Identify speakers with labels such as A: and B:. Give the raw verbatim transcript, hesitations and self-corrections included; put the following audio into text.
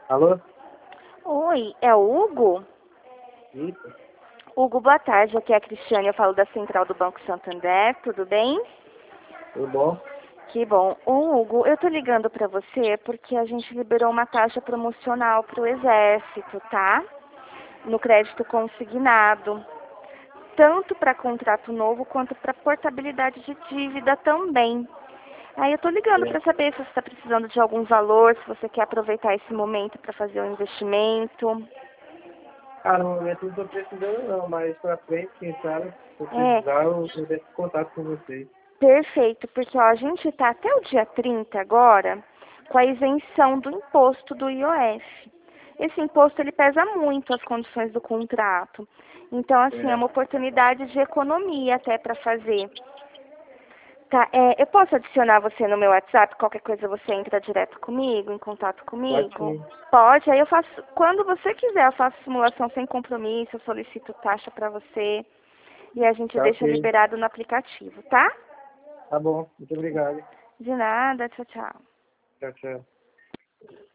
A: Alô?
B: Oi, é o Hugo?
A: Isso,
B: Hugo, boa tarde. Aqui é a Cristiane, eu falo da Central do Banco Santander, tudo bem?
A: tudo bom?
B: Que bom. Ô, Hugo, eu tô ligando pra você porque a gente liberou uma taxa promocional pro Exército, tá? No crédito consignado. Tanto para contrato novo quanto para portabilidade de dívida também. Aí eu tô ligando
A: É.
B: para saber se você está precisando de algum valor, se você quer aproveitar esse momento para fazer um investimento.
A: Ah, no momento não estou precisando não, mas pra frente, quem sabe, se eu
B: É,
A: precisar, eu eu deixo contato com vocês.
B: perfeito, porque ó, a gente está até o dia trinta agora com a isenção do imposto do I O F. Esse imposto ele pesa muito as condições do contrato. Então, assim, é
A: É.
B: uma oportunidade de economia até para fazer. Tá, é, eu posso adicionar você no meu WhatsApp? Qualquer coisa você entra direto comigo, em contato
A: Pode
B: comigo?
A: sim.
B: Pode, aí eu faço, quando você quiser, eu faço simulação sem compromisso, eu solicito taxa para você e a gente
A: Tá
B: deixa
A: ok.
B: liberado no aplicativo, tá?
A: Tá bom. Muito obrigado.
B: De nada, tchau, tchau.
A: Tchau, tchau.